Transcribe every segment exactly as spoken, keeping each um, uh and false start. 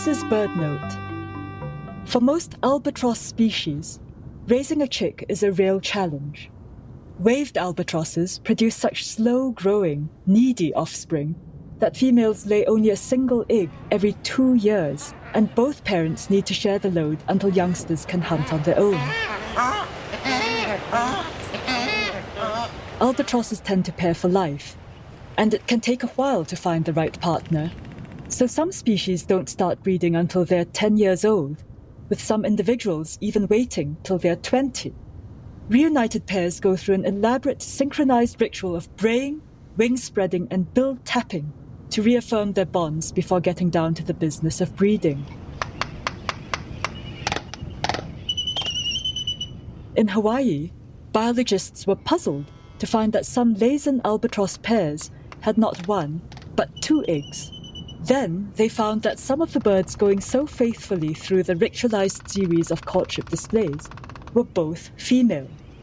Missus Birdnote. For most albatross species, raising a chick is a real challenge. Waved albatrosses produce such slow-growing, needy offspring that females lay only a single egg every two years, and both parents need to share the load until youngsters can hunt on their own. Albatrosses tend to pair for life, and it can take a while to find the right partner. So some species don't start breeding until they're ten years old, with some individuals even waiting till they're twenty. Reunited pairs go through an elaborate synchronized ritual of braying, wing spreading, and bill tapping to reaffirm their bonds before getting down to the business of breeding. In Hawaii, biologists were puzzled to find that some Laysan albatross pairs had not one, but two eggs. Then they found that some of the birds going so faithfully through the ritualized series of courtship displays were both female.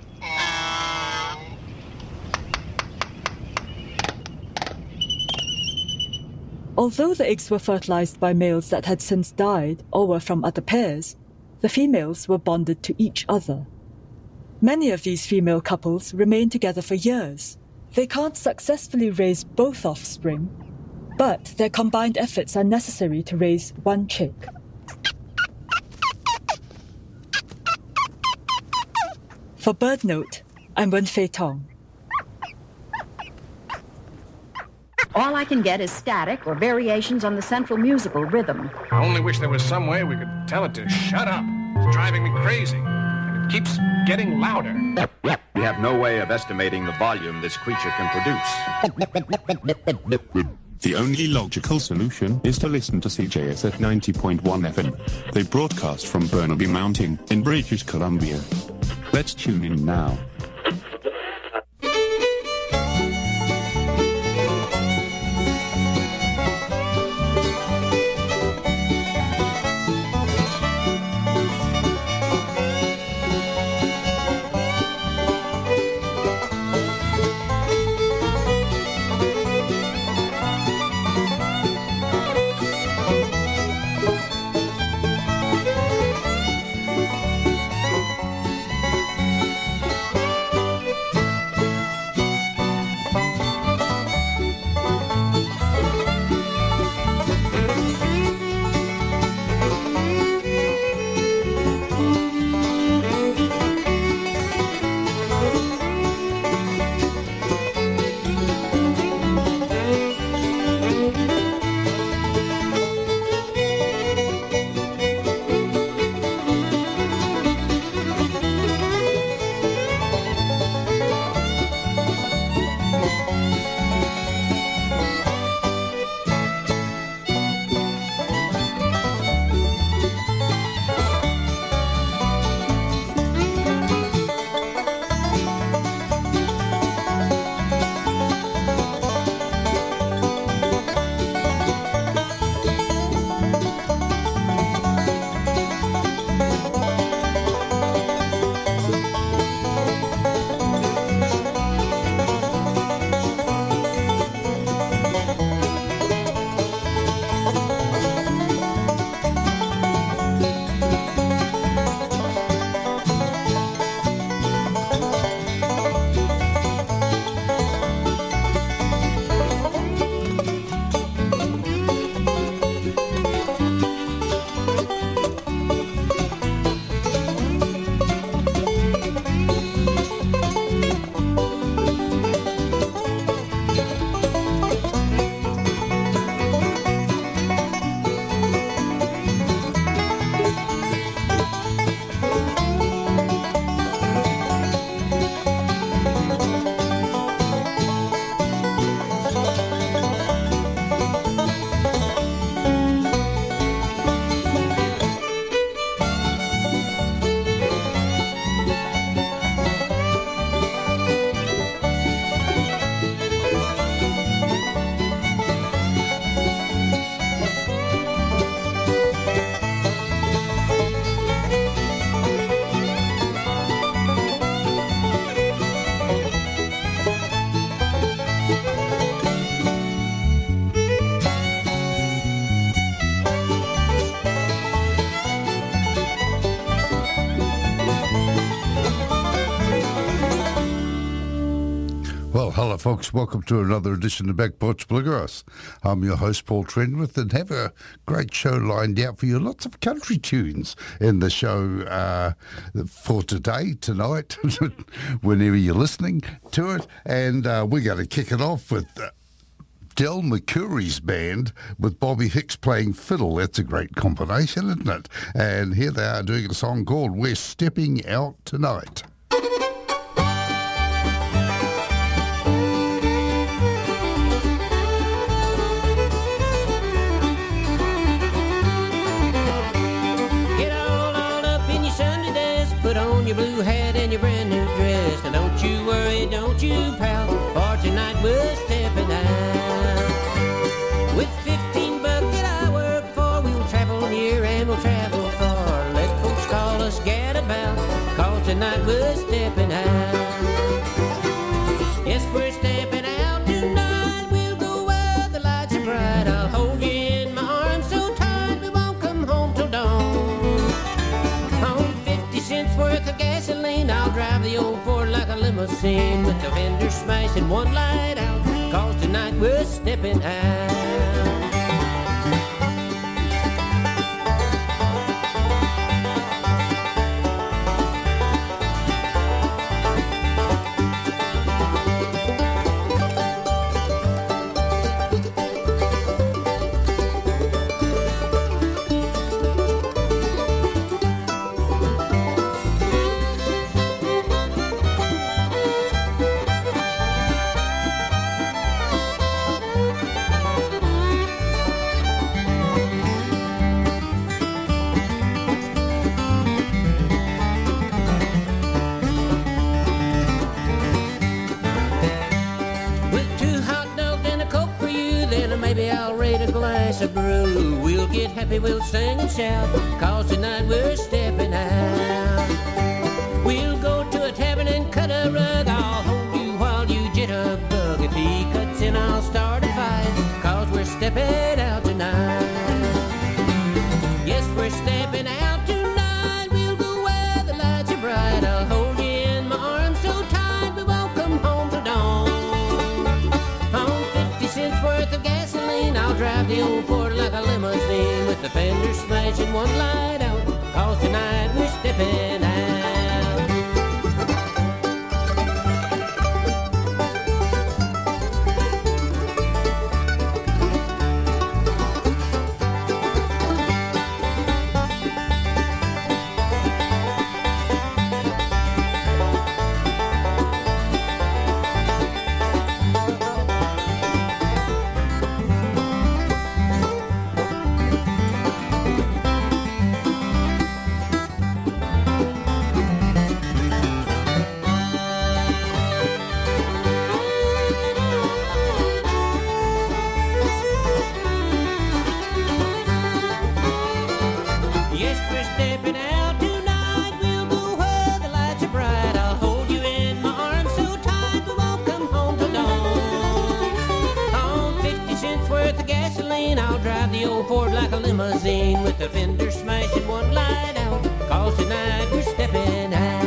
Although the eggs were fertilized by males that had since died or were from other pairs, the females were bonded to each other. Many of these female couples remain together for years. They can't successfully raise both offspring, but their combined efforts are necessary to raise one chick. For Birdnote, I'm Wen-Fei Tong. All I can get is static or variations on the central musical rhythm. I only wish there was some way we could tell it to shut up. It's driving me crazy. And it keeps getting louder. We have no way of estimating the volume this creature can produce. The only logical solution is to listen to C J S at ninety point one F M. They broadcast from Burnaby Mountain in British Columbia. Let's tune in now. folks, welcome to another edition of Back Porch Bluegrass. I'm your host, Paul Trenwith, and have a great show lined out for you. Lots of country tunes in the show uh, for today, tonight, whenever you're listening to it. And uh, we're going to kick it off with uh, Del McCoury's band with Bobby Hicks playing fiddle. That's a great combination, isn't it? And here they are doing a song called We're Stepping Out Tonight. Put on your blue hat and your brand new dress. Now don't you worry, don't you, pal, for tonight we're stepping out. With fifteen bucks that I work for, we'll travel near and we'll travel far. Let folks call us gadabout, cause tonight we're stepping out. Yes, we're stepping out tonight. We'll go where the lights are bright. I'll hold you in my arms so tight we won't come home till dawn. Cents worth of gasoline, I'll drive the old Ford like a limousine with the fender smashing one light out, cause tonight we're stepping out. A brew. We'll get happy, we'll sing and shout, cause tonight we're stepping out. We'll go to a tavern and cut a rug. I'll hold you while you jitterbug. If he cuts in, I'll start a fight, cause we're stepping out tonight. Yes, we're stepping out tonight. We'll go where the lights are bright. I'll hold you in my arms so tight we won't come home till dawn. On fifty cents worth of gasoline, I'll drive the old Ford like a limousine with the fender smashing one light out, cause tonight we're stepping out. With the fender smashing one light out, cause tonight we're stepping out.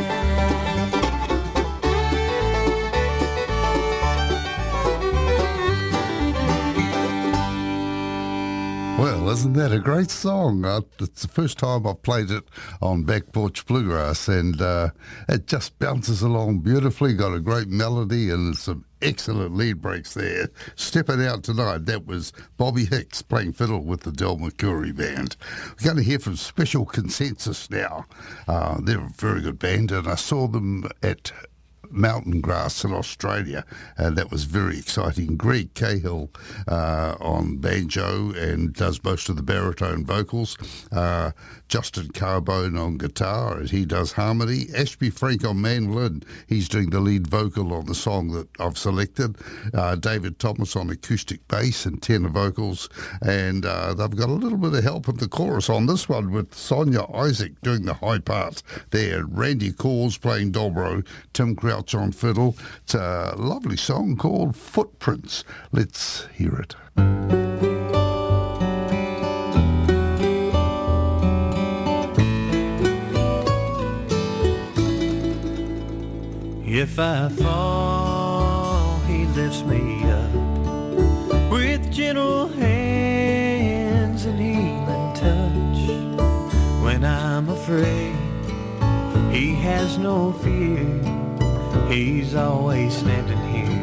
Well, isn't that a great song? Uh, it's the first time I've played it on Back Porch Bluegrass, and uh, it just bounces along beautifully, got a great melody and some excellent lead breaks there. Stepping out tonight, that was Bobby Hicks playing fiddle with the Del McCoury Band. We're going to hear from Special Consensus now. Uh, they're a very good band, and I saw them at Mountain Grass in Australia, and that was very exciting. Greg Cahill uh, on banjo and does most of the baritone vocals. Uh, Justin Carbone on guitar, and he does harmony. Ashby Frank on mandolin, he's doing the lead vocal on the song that I've selected. Uh, David Thomas on acoustic bass and tenor vocals, and uh, they've got a little bit of help in the chorus on this one with Sonia Isaac doing the high part there. Randy Cause playing dobro, Tim Crouch on fiddle. It's a lovely song called Footprints. Let's hear it. If I fall, he lifts lifts me up with gentle hands and healing touch. When I'm afraid, he has no fear. He's always standing here.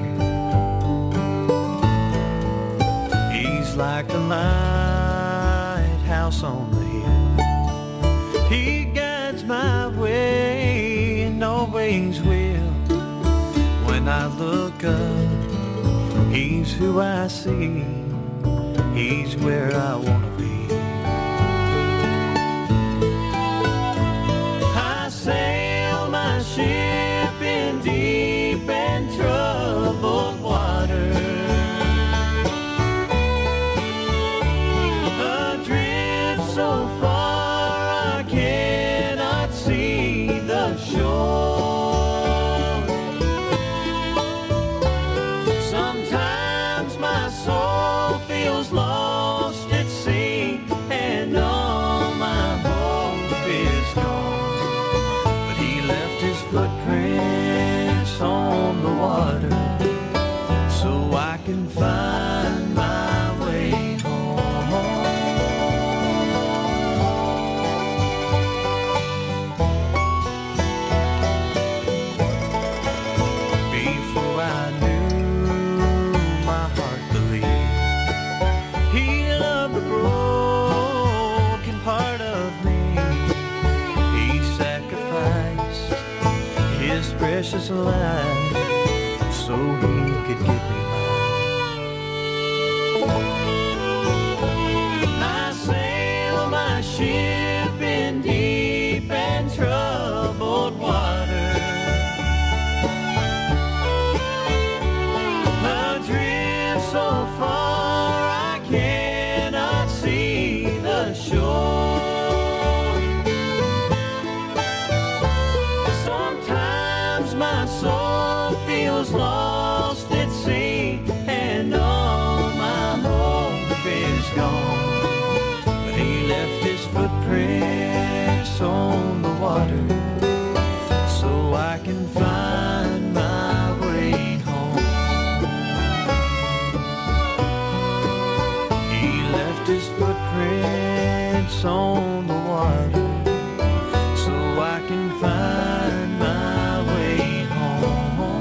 He's like the lighthouse on the hill. He guides my way and always will. When I look up, he's who I see. He's where I want to be. I sail my ship in deep and troubled water, adrift so far I cannot see the shore. Sometimes my soul feels lost at sea, and all my hope is gone. But he left his footprints on the water, so I can find my way home. Before I knew, my heart believed he loved the broken part of me. He sacrificed his precious life so he could give me mine. I sail my ship in deep and troubled water, adrift so far I cannot see the shore. Sometimes my soul feels lost at sea, and all my hope is gone. But he left his footprints on the water, so I can find my way home. He left his footprints on the water, so I can find my way home.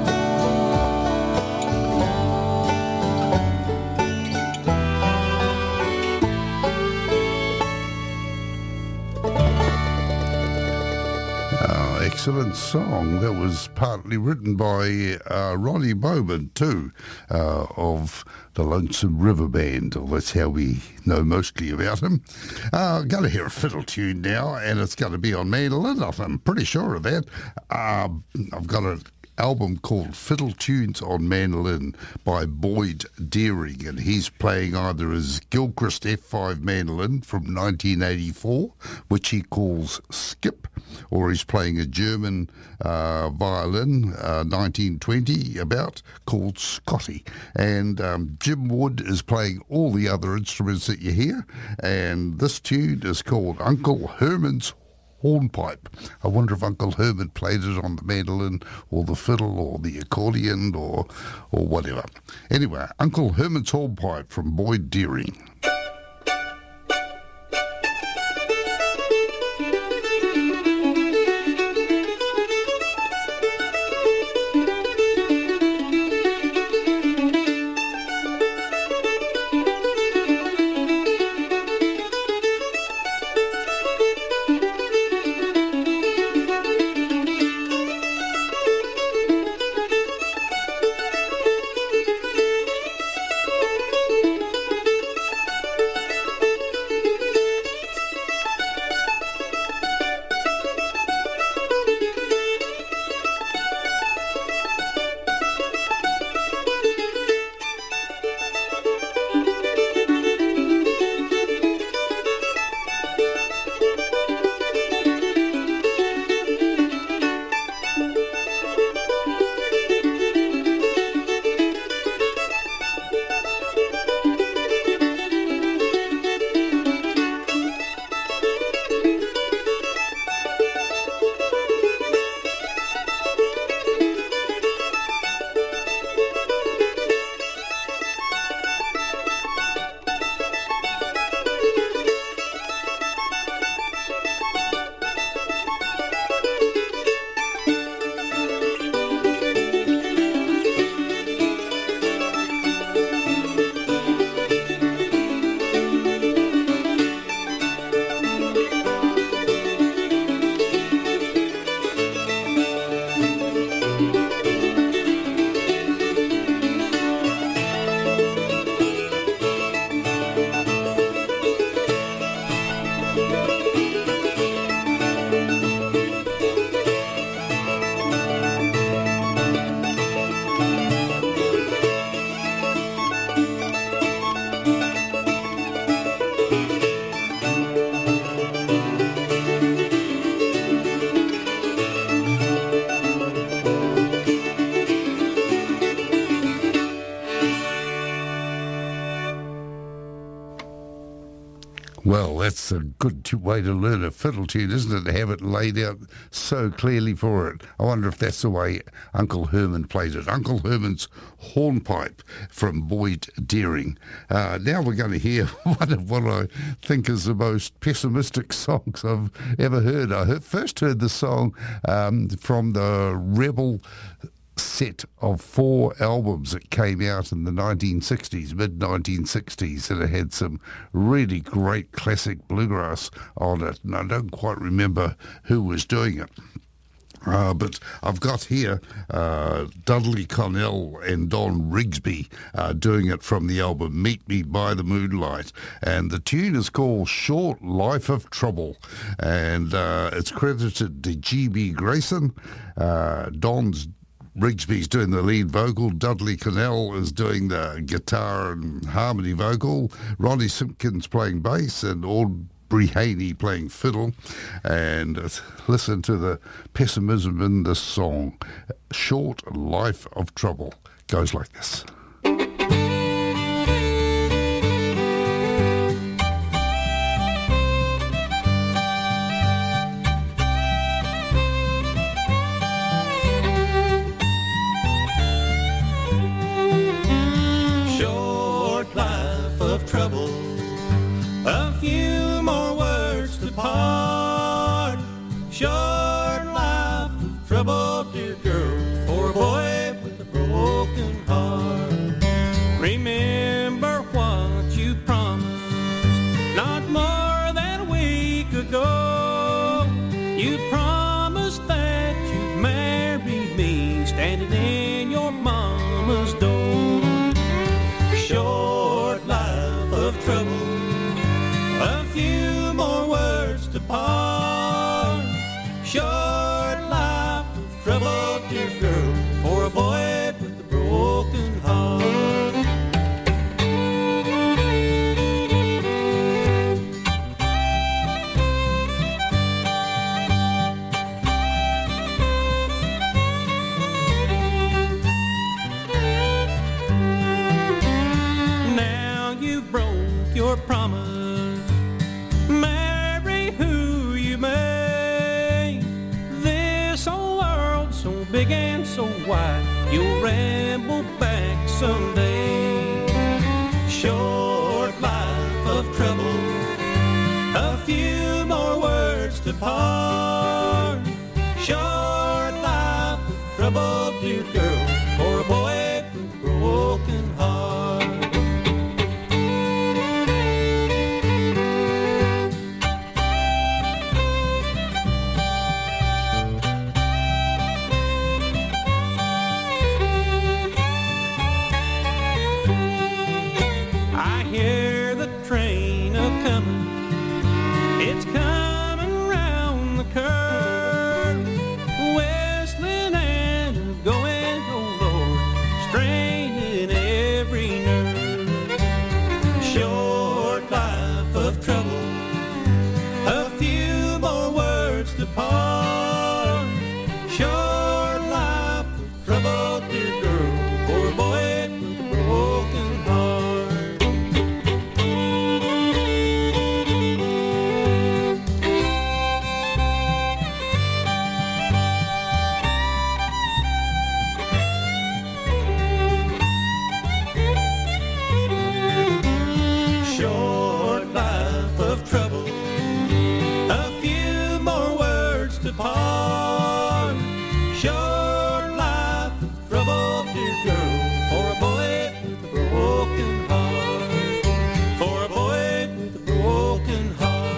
Oh, excellent song. That was partly written by uh, Ronnie Bowman too, uh, of the Lonesome River Band, or that's how we know mostly about him. Uh, going to hear a fiddle tune now, and it's going to be on mandolin. I'm pretty sure of that. Uh, I've got an album called Fiddle Tunes on Mandolin by Boyd Deering, and he's playing either his Gilchrist F five mandolin from nineteen eighty-four, which he calls Skip, or he's playing a German uh, violin, uh, nineteen twenty about, called Scotty. And um, Jim Wood is playing all the other instruments that you hear, and this tune is called Uncle Herman's Hornpipe. I wonder if Uncle Herman played it on the mandolin or the fiddle or the accordion or or whatever. Anyway, Uncle Herman's Hornpipe from Boyd Deering. Well, that's a good t- way to learn a fiddle tune, isn't it? To have it laid out so clearly for it. I wonder if that's the way Uncle Herman played it. Uncle Herman's Hornpipe from Boyd Deering. Uh, now we're going to hear one of what I think is the most pessimistic songs I've ever heard. I heard, first heard the song um, from the Rebel set of four albums that came out in the nineteen sixties, mid nineteen sixties, and it had some really great classic bluegrass on it, and I don't quite remember who was doing it. Uh, but I've got here uh, Dudley Connell and Don Rigsby uh, doing it from the album Meet Me by the Moonlight, and the tune is called Short Life of Trouble, and uh, it's credited to G B Grayson. uh, Don's Rigsby's doing the lead vocal, Dudley Connell is doing the guitar and harmony vocal, Ronnie Simpkins playing bass, and Aubrey Haney playing fiddle. And uh, listen to the pessimism in this song. Short Life of Trouble goes like this. Trouble, a few more words to part. Short life of trouble, dear girl, for a boy with a broken heart. Remember what you promised not more than a week ago. You promised that you'd marry me, standing in your mama's door. Short life of trouble, a few more words to part. Short life of trouble, dear girl, for a boy with a broken heart. Your promise, marry who you may. This whole world so big and so wide, you'll ramble back someday. Short life of trouble, a few more words to part. Short life of trouble, dear girl, for a boy with a broken heart. It's coming round the curve, whistling and going, oh Lord, straining every nerve. Short life of trouble, a few more words to part. Short life of trouble, dear girl, for a boy with a broken heart. Part. Short life of trouble, dear girl, for a boy with a broken heart. For a boy with a broken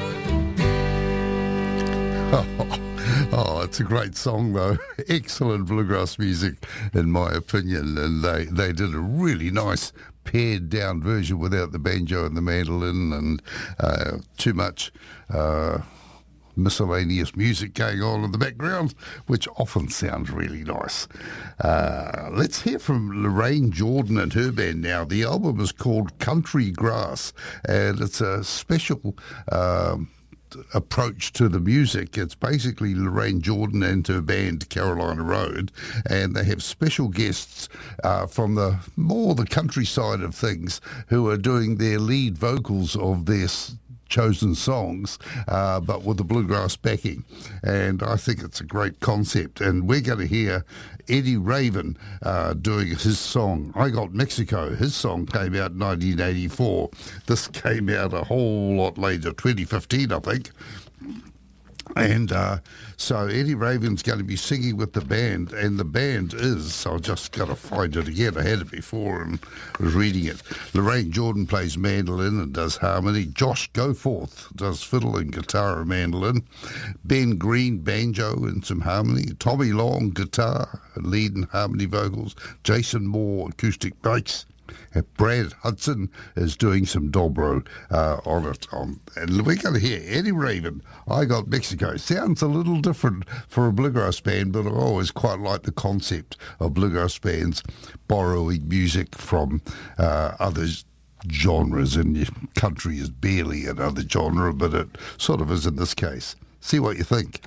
heart. Oh, oh, it's a great song though. Excellent bluegrass music in my opinion, and they, they did a really nice pared down version without the banjo and the mandolin and uh, too much uh, miscellaneous music going on in the background, which often sounds really nice. Uh, let's hear from Lorraine Jordan and her band now. The album is called Country Grass, and it's a special um, approach to the music. It's basically Lorraine Jordan and her band Carolina Road, and they have special guests uh, from the more the countryside of things who are doing their lead vocals of their chosen songs, uh, but with the bluegrass backing. And I think it's a great concept. And we're going to hear Eddie Raven uh, doing his song, I Got Mexico. His song came out in nineteen eighty-four. This came out a whole lot later, twenty fifteen, I think. And uh, so Eddie Raven's going to be singing with the band, and the band is, I've just got to find it again, I had it before and was reading it. Lorraine Jordan plays mandolin and does harmony. Josh Goforth does fiddle and guitar and mandolin. Ben Green, banjo and some harmony. Tommy Long, guitar and lead and harmony vocals. Jason Moore, acoustic bass. Brad Hudson is doing some dobro uh, on it. Um, and we're going to hear Eddie Raven, I Got Mexico. Sounds a little different for a bluegrass band, but I always quite like the concept of bluegrass bands borrowing music from uh, others genres, and country is barely another genre, but it sort of is in this case. See what you think.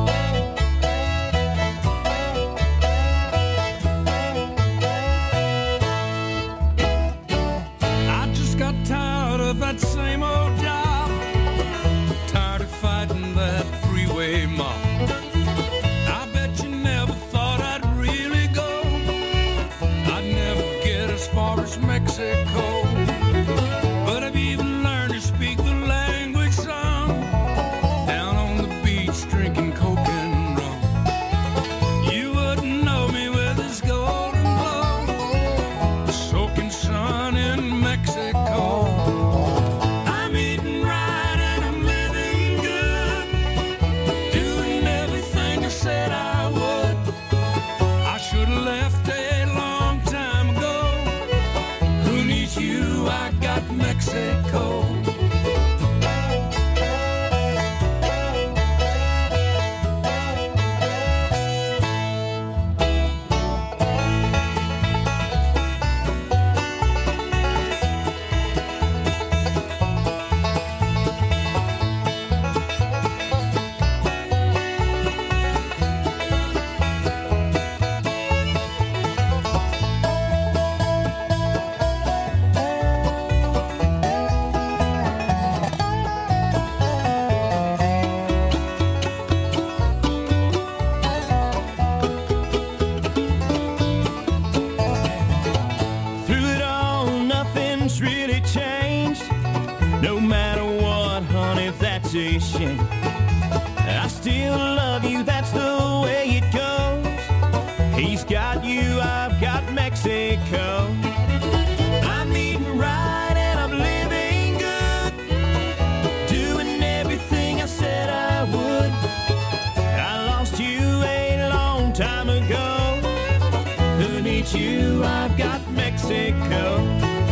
That same old job, tired of fighting that freeway mob. I bet you never thought I'd really go. I'd never get as far as Mexico, but I've even learned to speak the language some, down on the beach drinking coke and rum. You wouldn't know me with this golden glow, the soaking sun in Mexico. Mexico. I still love you, that's the way it goes. He's got you, I've got Mexico. I'm eating right and I'm living good, doing everything I said I would. I lost you a long time ago. Who needs you? I've got Mexico.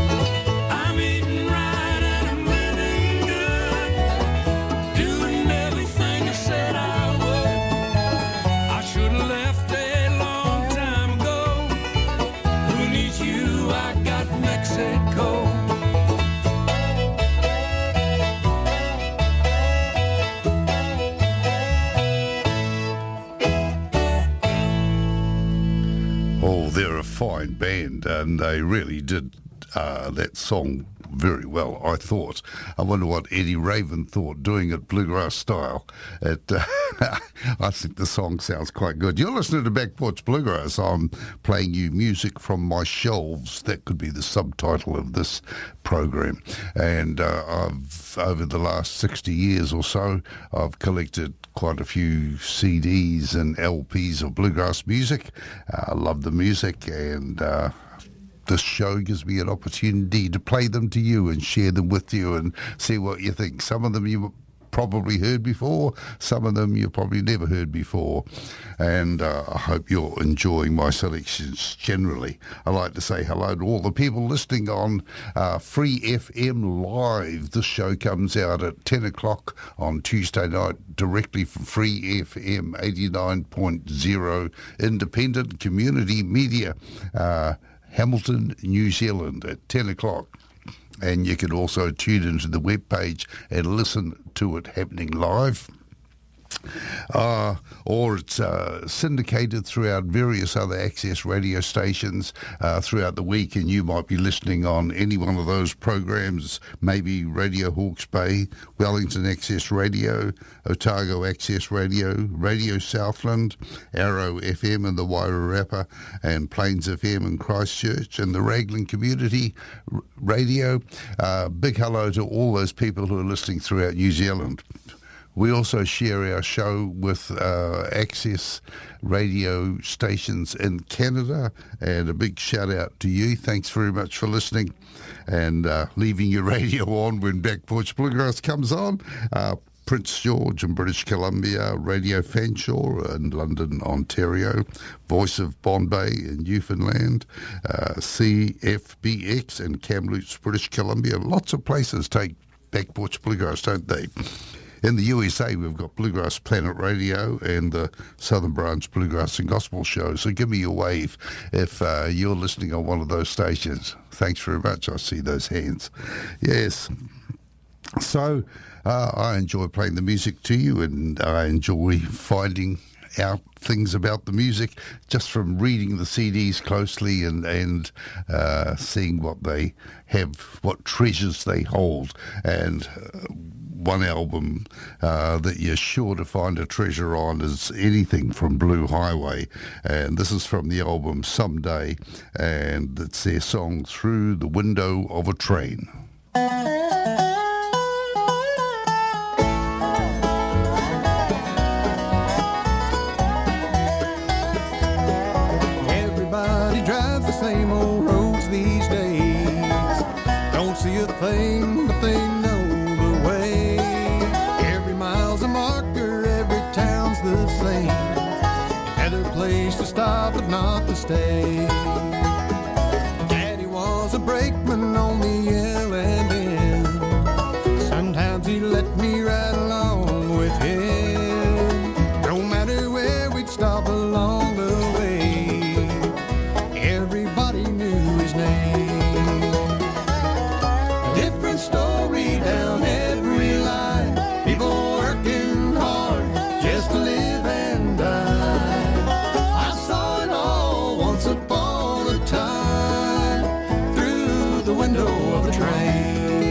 Fine band, and they really did uh, that song very well, I thought. I wonder what Eddie Raven thought doing it bluegrass style. It, uh, I think the song sounds quite good. You're listening to Back Porch Bluegrass. I'm playing you music from my shelves. That could be the subtitle of this program. And uh, I've, over the last sixty years or so, I've collected quite a few C Ds and L Ps of bluegrass music. Uh, I love the music, and uh, this show gives me an opportunity to play them to you and share them with you and see what you think. Some of them you probably heard before, some of them you probably never heard before, and uh, I hope you're enjoying my selections generally. I'd like to say hello to all the people listening on uh, Free F M Live. This show comes out at ten o'clock on Tuesday night directly from Free F M eighty-nine point oh independent community media, uh, Hamilton, New Zealand at ten o'clock. And you can also tune into the webpage and listen to it happening live. Uh, or it's uh, syndicated throughout various other Access radio stations uh, throughout the week, and you might be listening on any one of those programs, maybe Radio Hawke's Bay, Wellington Access Radio, Otago Access Radio, Radio Southland, Arrow F M in the Wairarapa, and Plains F M in Christchurch, and the Raglan Community R- Radio. Uh, big hello to all those people who are listening throughout New Zealand. We also share our show with uh, Access radio stations in Canada, and a big shout out to you. Thanks very much for listening and uh, leaving your radio on when Back Porch Bluegrass comes on. Uh, Prince George in British Columbia, Radio Fanshawe in London, Ontario, Voice of Bombay in Newfoundland, uh, C F B X in Kamloops, British Columbia. Lots of places take Back Porch Bluegrass, don't they? In the U S A, we've got Bluegrass Planet Radio and the Southern Branch Bluegrass and Gospel Show. So give me a wave if uh, you're listening on one of those stations. Thanks very much. I see those hands. Yes. So uh, I enjoy playing the music to you, and I enjoy finding out things about the music just from reading the C Ds closely and, and uh, seeing what they have, what treasures they hold. And uh, one album uh, that you're sure to find a treasure on is anything from Blue Highway, and this is from the album Someday, and it's their song Through the Window of a Train. Everybody drives the same old roads these days, don't see a thing but they know the way. Every mile's a marker, every town's the same, another place to stop but not to stay. Daddy was a brakeman on the L and N, sometimes he let me ride along with him. No matter where we'd stop along the way, everybody knew his name. A different story down every line, people working hard just to live and die. I saw it all once upon a time through the window of a train.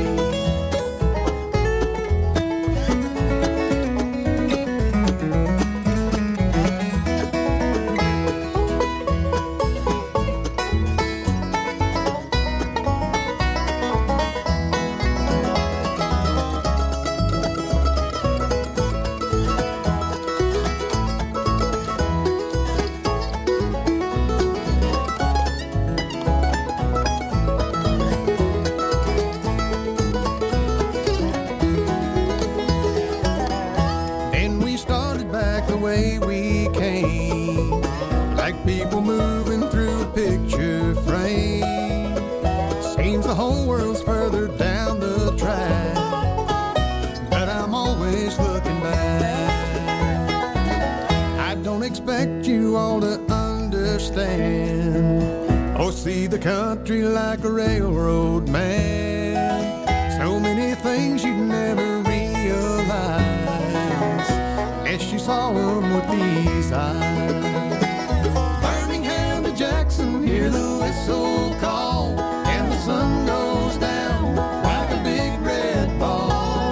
Then we started back the way we came, like people moving through a picture frame. Seems the whole world's further down the track, but I'm always looking back. I don't expect you all to understand or see the country like a railroad man. So many things you'd never realize unless you saw them with these eyes. Birmingham to Jackson, hear the whistle call.